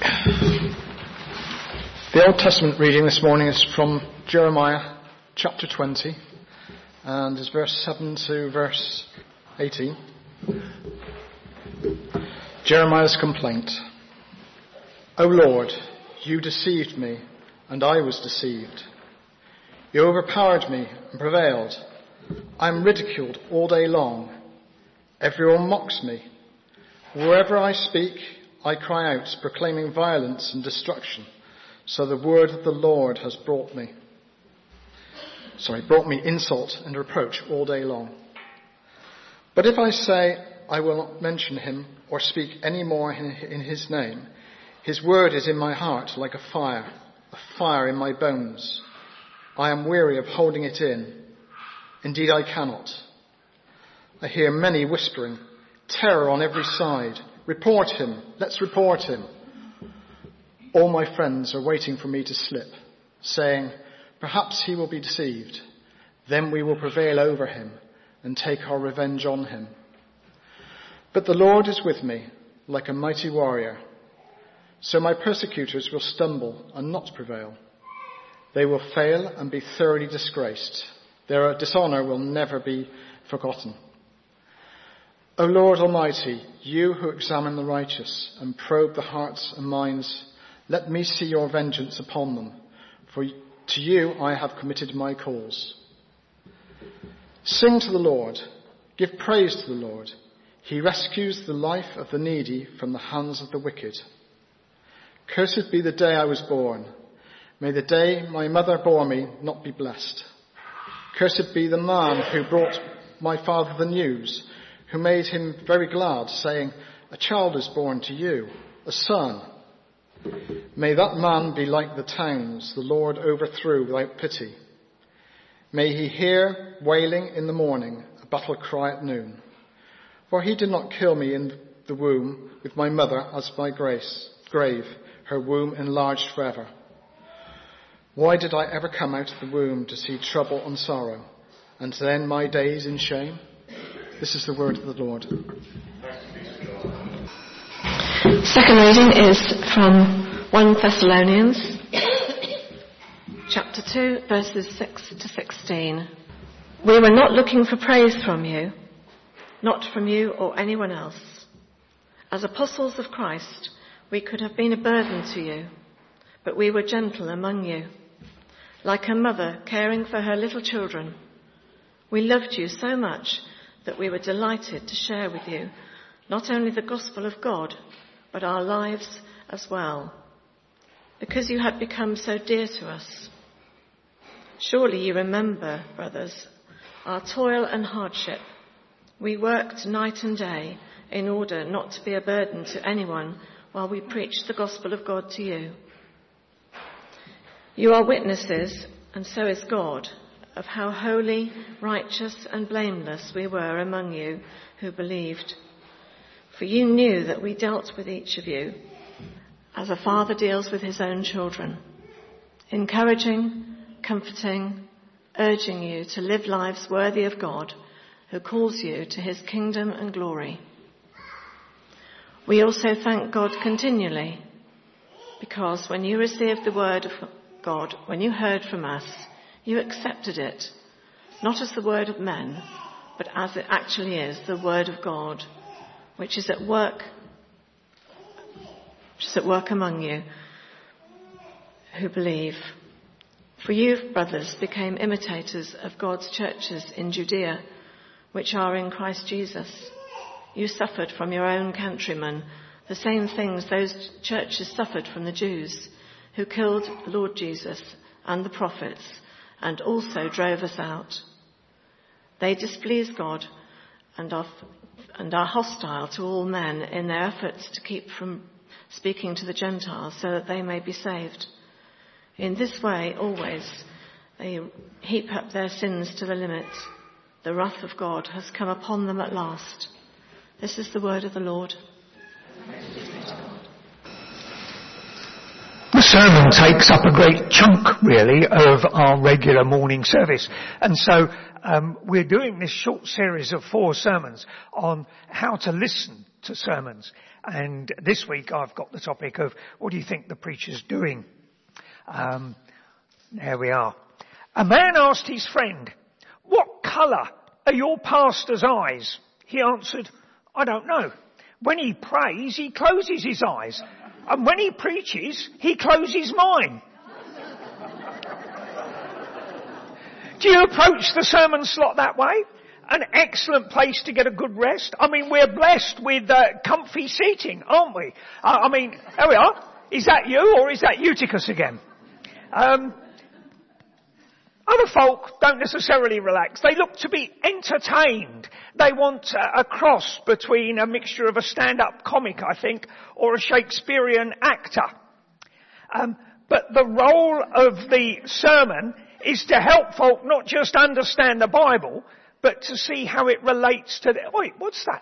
The Old Testament reading this morning is from Jeremiah chapter 20 and is verse 7 to verse 18. Jeremiah's complaint. O Lord, you deceived me, and I was deceived. You overpowered me and prevailed. I am ridiculed all day long. Everyone mocks me. Wherever I speak, I cry out, proclaiming violence and destruction. So the word of the Lord has brought me insult and reproach all day long. But if I say I will not mention him or speak any more in his name, his word is in my heart like a fire in my bones. I am weary of holding it in. Indeed, I cannot. I hear many whispering, terror on every side. Report him. Let's report him. All my friends are waiting for me to slip, saying, perhaps he will be deceived. Then we will prevail over him and take our revenge on him. But the Lord is with me like a mighty warrior. So my persecutors will stumble and not prevail. They will fail and be thoroughly disgraced. Their dishonor will never be forgotten. O Lord Almighty, you who examine the righteous and probe the hearts and minds, let me see your vengeance upon them, for to you I have committed my cause. Sing to the Lord, give praise to the Lord. He rescues the life of the needy from the hands of the wicked. Cursed be the day I was born. May the day my mother bore me not be blessed. Cursed be the man who brought my father the news, who made him very glad, saying, a child is born to you, a son. May that man be like the towns the Lord overthrew without pity. May he hear wailing in the morning, a battle cry at noon. For he did not kill me in the womb with my mother as my grave, her womb enlarged forever. Why did I ever come out of the womb to see trouble and sorrow, and to end my days in shame? This is the word of the Lord. Second reading is from 1 Thessalonians, chapter 2, verses 6 to 16. We were not looking for praise from you, not from you or anyone else. As apostles of Christ, we could have been a burden to you, but we were gentle among you, like a mother caring for her little children. We loved you so much that we were delighted to share with you not only the gospel of God, but our lives as well, because you had become so dear to us. Surely you remember, brothers, our toil and hardship. We worked night and day in order not to be a burden to anyone while we preached the gospel of God to you. You are witnesses, and so is God, of how holy, righteous and blameless we were among you who believed. For you knew that we dealt with each of you as a father deals with his own children, encouraging, comforting, urging you to live lives worthy of God, who calls you to his kingdom and glory. We also thank God continually, because when you received the word of God, when you heard from us, you accepted it, not as the word of men, but as it actually is, the word of God, which is at work among you who believe. For you, brothers, became imitators of God's churches in Judea, which are in Christ Jesus. You suffered from your own countrymen the same things those churches suffered from the Jews, who killed Lord Jesus and the prophets, and also drove us out. They displease God and are hostile to all men in their efforts to keep from speaking to the Gentiles so that they may be saved. In this way, always, they heap up their sins to the limit. The wrath of God has come upon them at last. This is the word of the Lord. The sermon takes up a great chunk, really, of our regular morning service. And so we're doing this short series of 4 sermons on how to listen to sermons. And this week I've got the topic of, what do you think the preacher's doing? There we are. A man asked his friend, "What colour are your pastor's eyes?" He answered, "I don't know. When he prays, he closes his eyes. And when he preaches, he closes mine." Do you approach the sermon slot that way? An excellent place to get a good rest. I mean, we're blessed with comfy seating, aren't we? I mean, there we are. Is that you, or is that Eutychus again? Other folk don't necessarily relax. They look to be entertained. They want a cross between a mixture of a stand-up comic, I think, or a Shakespearean actor. But the role of the sermon is to help folk not just understand the Bible, but to see how it relates to wait, what's that?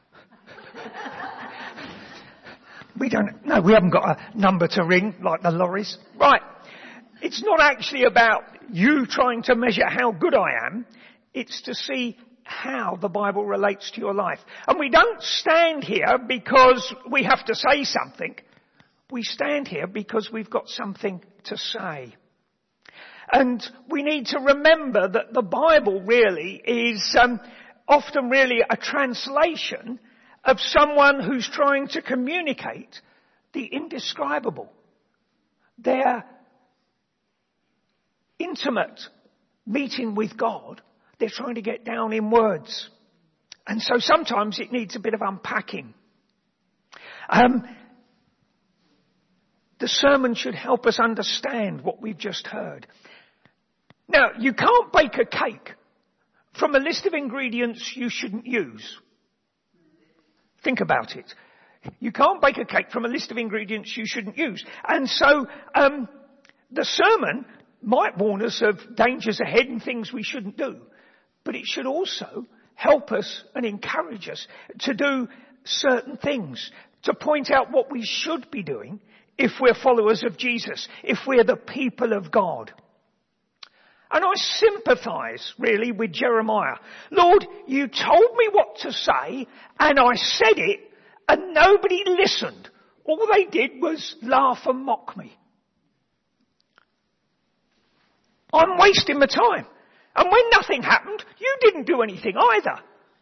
We haven't got a number to ring like the lorries. Right. It's not actually about you trying to measure how good I am. It's to see how the Bible relates to your life. And we don't stand here because we have to say something. We stand here because we've got something to say. And we need to remember that the Bible really is often really a translation of someone who's trying to communicate the indescribable. Their intimate meeting with God, they're trying to get down in words. And so sometimes it needs a bit of unpacking. The sermon should help us understand what we've just heard. Now, you can't bake a cake from a list of ingredients you shouldn't use. Think about it. You can't bake a cake from a list of ingredients you shouldn't use. And so, the sermon might warn us of dangers ahead and things we shouldn't do. But it should also help us and encourage us to do certain things, to point out what we should be doing if we're followers of Jesus, if we're the people of God. And I sympathise really with Jeremiah. Lord, you told me what to say and I said it and nobody listened. All they did was laugh and mock me. I'm wasting my time. And when nothing happened, you didn't do anything either.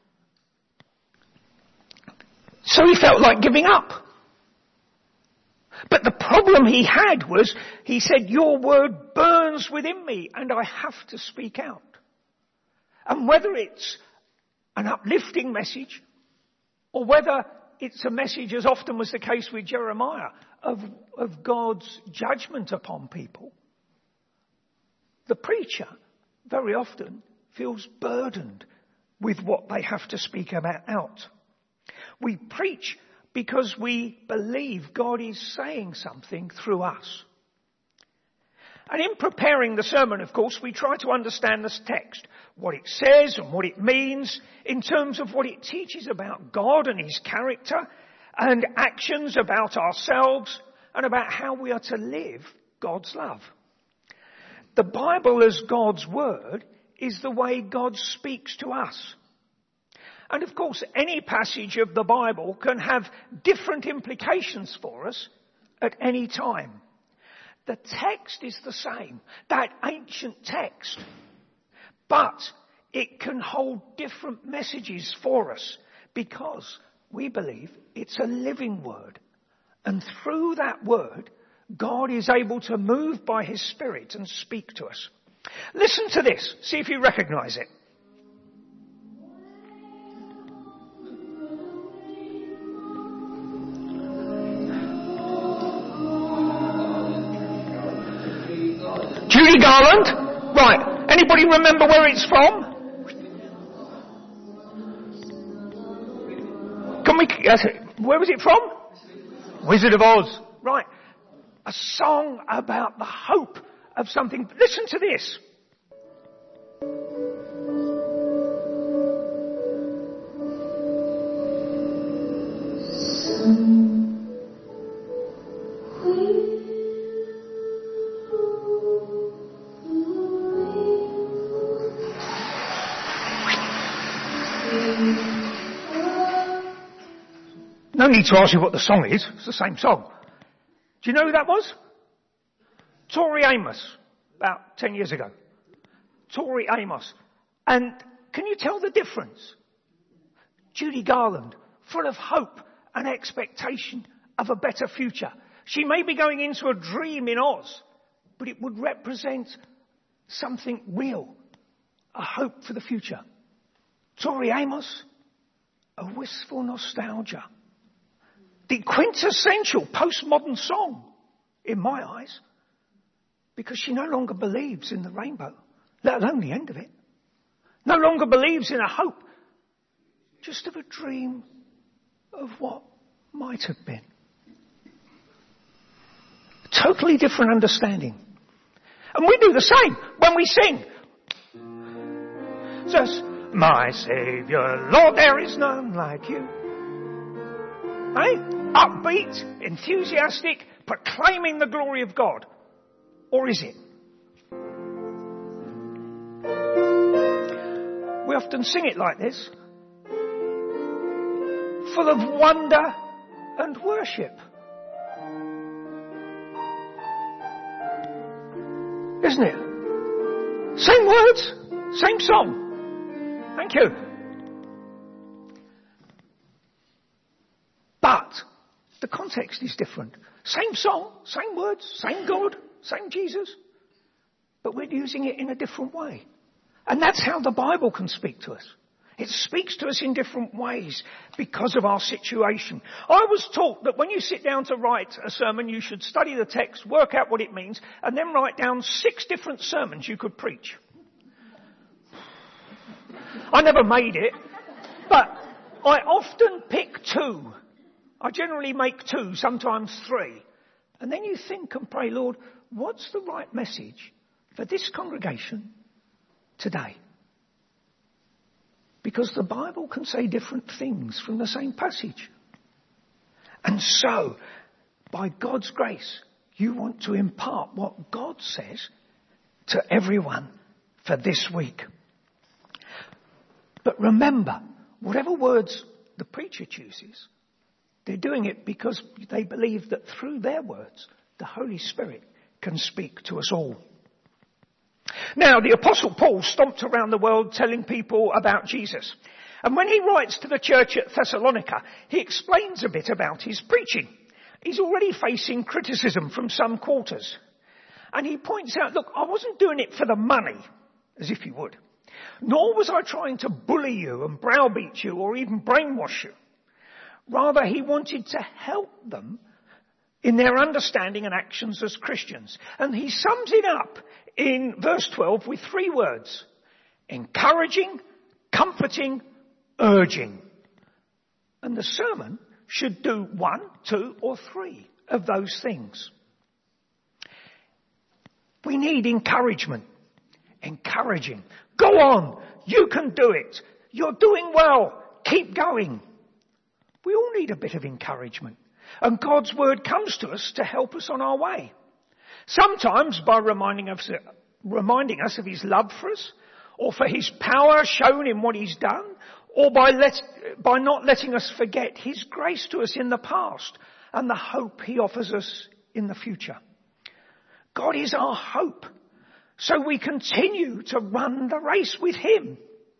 So he felt like giving up. But the problem he had was, he said, your word burns within me and I have to speak out. And whether it's an uplifting message or whether it's a message, as often was the case with Jeremiah, of God's judgment upon people, the preacher very often feels burdened with what they have to speak about out. We preach because we believe God is saying something through us. And in preparing the sermon, of course, we try to understand this text, what it says and what it means in terms of what it teaches about God and his character and actions about ourselves and about how we are to live God's love. The Bible as God's word is the way God speaks to us. And of course, any passage of the Bible can have different implications for us at any time. The text is the same, that ancient text. But it can hold different messages for us because we believe it's a living word. And through that word, God is able to move by his Spirit and speak to us. Listen to this. See if you recognise it. Judy Garland? Right. Anybody remember where it's from? Where was it from? Wizard of Oz. Right. A song about the hope of something. Listen to this. No need to ask you what the song is. It's the same song. Do you know who that was? Tori Amos, about 10 years ago. Tori Amos. And can you tell the difference? Judy Garland, full of hope and expectation of a better future. She may be going into a dream in Oz, but it would represent something real, a hope for the future. Tori Amos, a wistful nostalgia. The quintessential postmodern song, in my eyes, because she no longer believes in the rainbow, let alone the end of it. No longer believes in a hope, just of a dream of what might have been. Totally different understanding. And we do the same when we sing. Just, my Saviour, Lord, there is none like you. Upbeat, enthusiastic, proclaiming the glory of God. Or is it? We often sing it like this. Full of wonder and worship. Isn't it? Same words, same song. Thank you. But the context is different. Same song, same words, same God, same Jesus. But we're using it in a different way. And that's how the Bible can speak to us. It speaks to us in different ways because of our situation. I was taught that when you sit down to write a sermon, you should study the text, work out what it means, and then write down 6 different sermons you could preach. I never made it, but I often pick 2. I generally make 2, sometimes 3. And then you think and pray, Lord, what's the right message for this congregation today? Because the Bible can say different things from the same passage. And so, by God's grace, you want to impart what God says to everyone for this week. But remember, whatever words the preacher chooses, they're doing it because they believe that through their words, the Holy Spirit can speak to us all. Now, the Apostle Paul stomped around the world telling people about Jesus. And when he writes to the church at Thessalonica, he explains a bit about his preaching. He's already facing criticism from some quarters. And he points out, look, I wasn't doing it for the money, as if he would. Nor was I trying to bully you and browbeat you or even brainwash you. Rather, he wanted to help them in their understanding and actions as Christians. And he sums it up in verse 12 with 3 words. Encouraging, comforting, urging. And the sermon should do 1, 2 or 3 of those things. We need encouragement. Encouraging. Go on. You can do it. You're doing well. Keep going. We all need a bit of encouragement. And God's word comes to us to help us on our way. Sometimes by reminding us of his love for us, or for his power shown in what he's done, or by not letting us forget his grace to us in the past and the hope he offers us in the future. God is our hope, so we continue to run the race with him.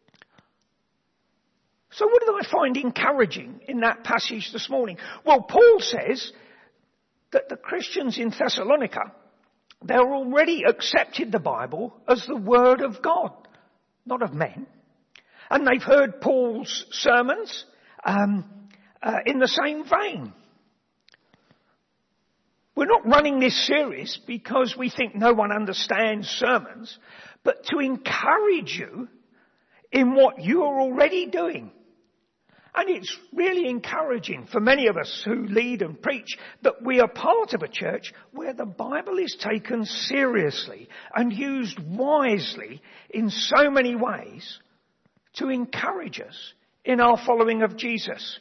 So what did I find encouraging in that passage this morning? Well, Paul says that the Christians in Thessalonica, they're already accepted the Bible as the Word of God, not of men. And they've heard Paul's sermons in the same vein. We're not running this series because we think no one understands sermons, but to encourage you in what you are already doing. And it's really encouraging for many of us who lead and preach that we are part of a church where the Bible is taken seriously and used wisely in so many ways to encourage us in our following of Jesus.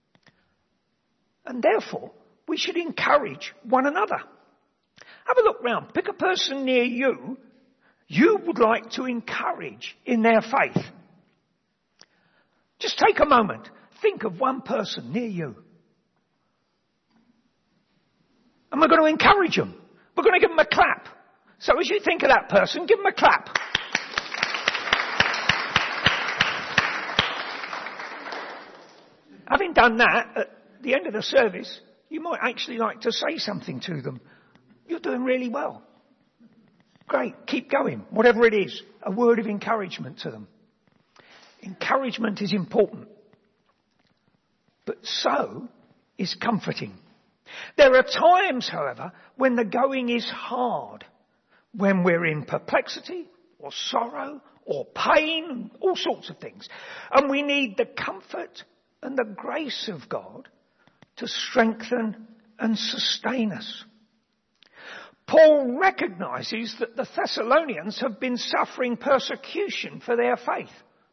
And therefore, we should encourage one another. Have a look round. Pick a person near you would like to encourage in their faith. Just take a moment. Think of one person near you. And we're going to encourage them. We're going to give them a clap. So as you think of that person, give them a clap. Having done that, at the end of the service, you might actually like to say something to them. You're doing really well. Great, keep going. Whatever it is, a word of encouragement to them. Encouragement is important. But so is comforting. There are times, however, when the going is hard. When we're in perplexity or sorrow or pain, all sorts of things. And we need the comfort and the grace of God to strengthen and sustain us. Paul recognises that the Thessalonians have been suffering persecution for their faith.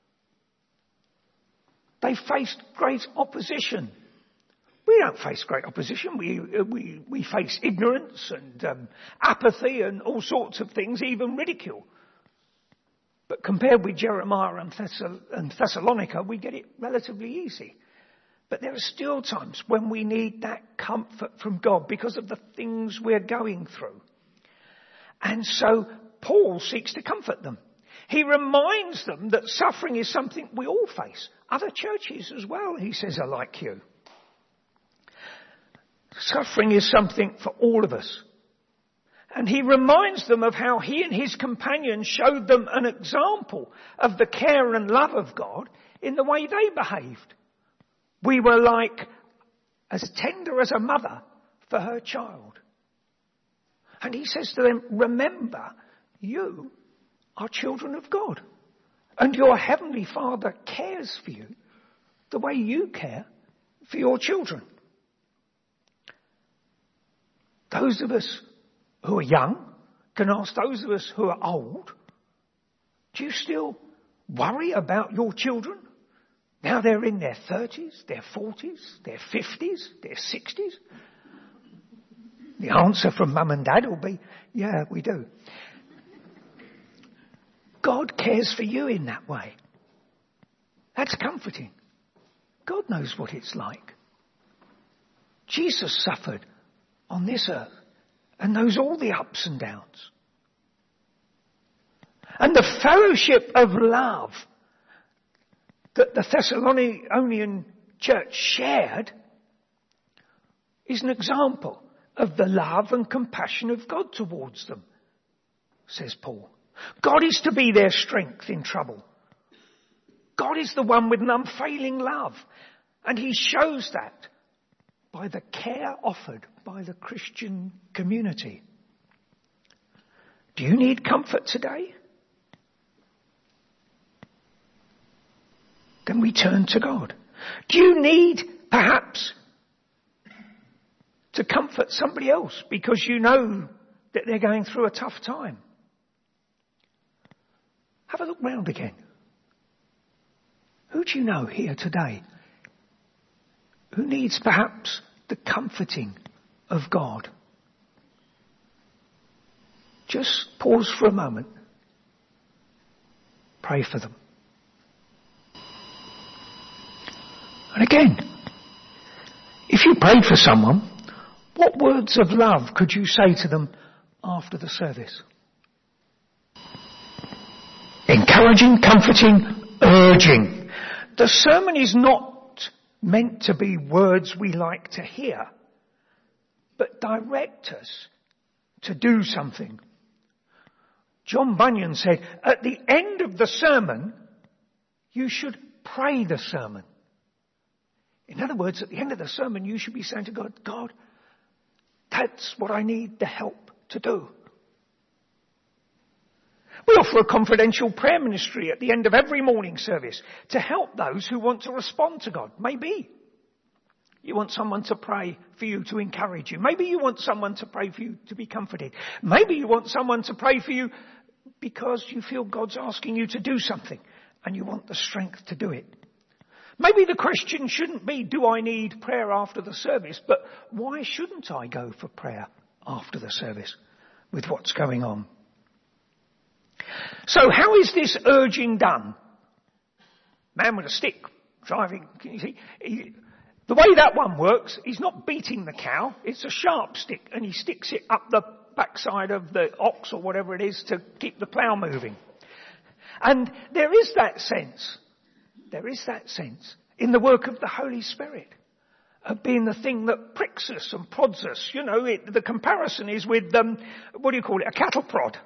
They faced great opposition. We don't face great opposition. We face ignorance and apathy and all sorts of things, even ridicule. But compared with Jeremiah and Thessalonica, we get it relatively easy. But there are still times when we need that comfort from God because of the things we're going through. And so Paul seeks to comfort them. He reminds them that suffering is something we all face. Other churches as well, he says, are like you. Suffering is something for all of us. And he reminds them of how he and his companions showed them an example of the care and love of God in the way they behaved. We were like as tender as a mother for her child. And he says to them, remember, you are children of God. And your heavenly Father cares for you the way you care for your children. Those of us who are young can ask those of us who are old, do you still worry about your children? Now they're in their 30s, their 40s, their 50s, their 60s. The answer from mum and dad will be, yeah, we do. God cares for you in that way. That's comforting. God knows what it's like. Jesus suffered on this earth and knows all the ups and downs. And the fellowship of love that the Thessalonian church shared is an example of the love and compassion of God towards them, says Paul. God is to be their strength in trouble. God is the one with an unfailing love. And he shows that by the care offered by the Christian community. Do you need comfort today? Then we turn to God. Do you need, perhaps, to comfort somebody else because you know that they're going through a tough time? Have a look round again. Who do you know here today who needs perhaps the comforting of God? Just pause for a moment. Pray for them. And again, if you prayed for someone, what words of love could you say to them after the service? Encouraging, comforting, urging. The sermon is not meant to be words we like to hear, but direct us to do something. John Bunyan said, at the end of the sermon, you should pray the sermon. In other words, at the end of the sermon, you should be saying to God, God, that's what I need the help to do. We offer a confidential prayer ministry at the end of every morning service to help those who want to respond to God. Maybe you want someone to pray for you to encourage you. Maybe you want someone to pray for you to be comforted. Maybe you want someone to pray for you because you feel God's asking you to do something and you want the strength to do it. Maybe the question shouldn't be, do I need prayer after the service? But why shouldn't I go for prayer after the service with what's going on? So how is this urging done? Man with a stick driving, can you see? The way that one works, he's not beating the cow, it's a sharp stick, and he sticks it up the backside of the ox or whatever it is to keep the plough moving. And there is that sense in the work of the Holy Spirit of being the thing that pricks us and prods us. You know, the comparison is with, a cattle prod.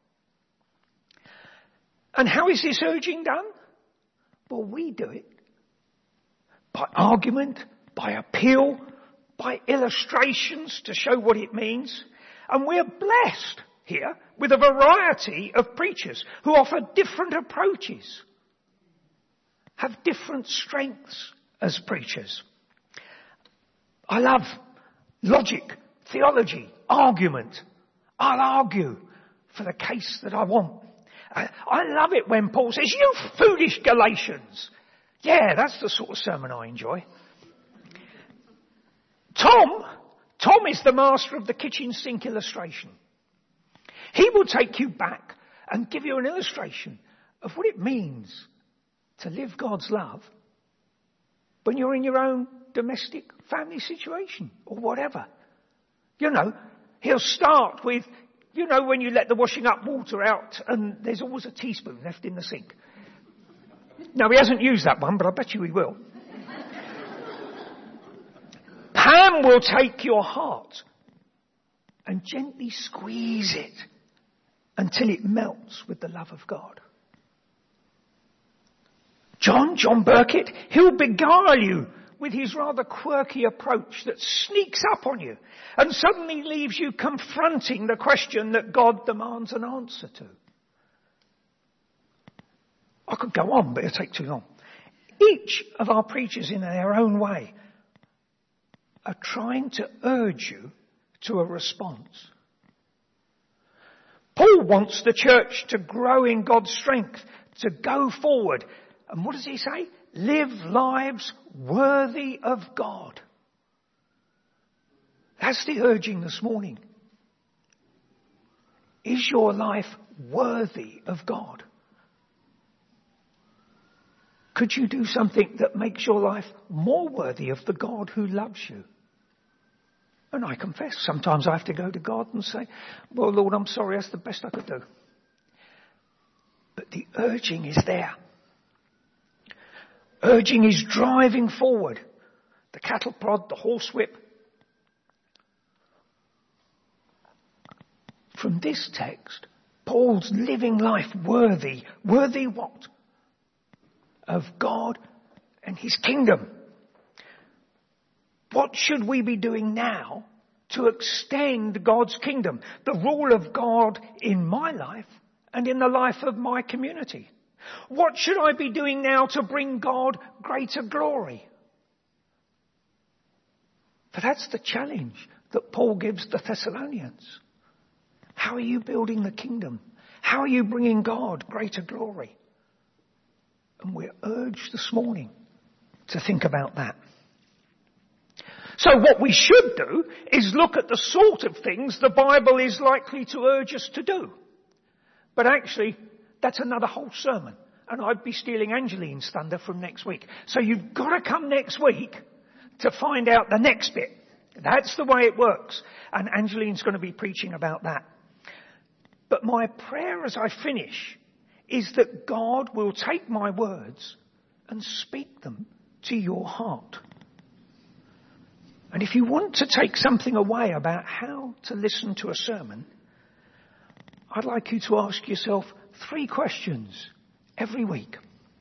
And how is this urging done? Well, we do it by argument, by appeal, by illustrations to show what it means. And we're blessed here with a variety of preachers who offer different approaches, have different strengths as preachers. I love logic, theology, argument. I'll argue for the case that I want. I love it when Paul says, "You foolish Galatians." Yeah, that's the sort of sermon I enjoy. Tom is the master of the kitchen sink illustration. He will take you back and give you an illustration of what it means to live God's love when you're in your own domestic family situation or whatever. You know, he'll start with, you know, when you let the washing up water out and there's always a teaspoon left in the sink. Now, he hasn't used that one, but I bet you he will. Pam will take your heart and gently squeeze it until it melts with the love of God. John Burkett, he'll beguile you with his rather quirky approach that sneaks up on you and suddenly leaves you confronting the question that God demands an answer to. I could go on, but it'll take too long. Each of our preachers in their own way are trying to urge you to a response. Paul wants the church to grow in God's strength, to go forward. And what does he say? Live lives worthy of God. That's the urging this morning. Is your life worthy of God? Could you do something that makes your life more worthy of the God who loves you? And I confess, sometimes I have to go to God and say, "Well, Lord, I'm sorry, that's the best I could do." But the urging is there. Urging is driving forward. The cattle prod, the horsewhip. From this text, Paul's living life worthy. Worthy what? Of God and his kingdom. What should we be doing now to extend God's kingdom? The rule of God in my life and in the life of my community. What should I be doing now to bring God greater glory? For that's the challenge that Paul gives the Thessalonians. How are you building the kingdom? How are you bringing God greater glory? And we're urged this morning to think about that. So what we should do is look at the sort of things the Bible is likely to urge us to do. But actually, that's another whole sermon. And I'd be stealing Angeline's thunder from next week. So you've got to come next week to find out the next bit. That's the way it works. And Angeline's going to be preaching about that. But my prayer as I finish is that God will take my words and speak them to your heart. And if you want to take something away about how to listen to a sermon, I'd like you to ask yourself 3 questions every week.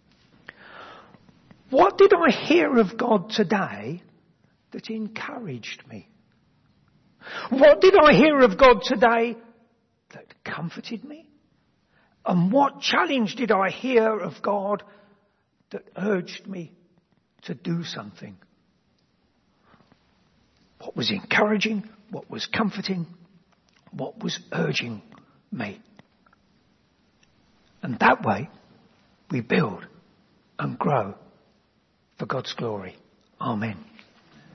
What did I hear of God today that encouraged me? What did I hear of God today that comforted me? And what challenge did I hear of God that urged me to do something? What was encouraging? What was comforting? What was urging me? And that way, we build and grow for God's glory. Amen.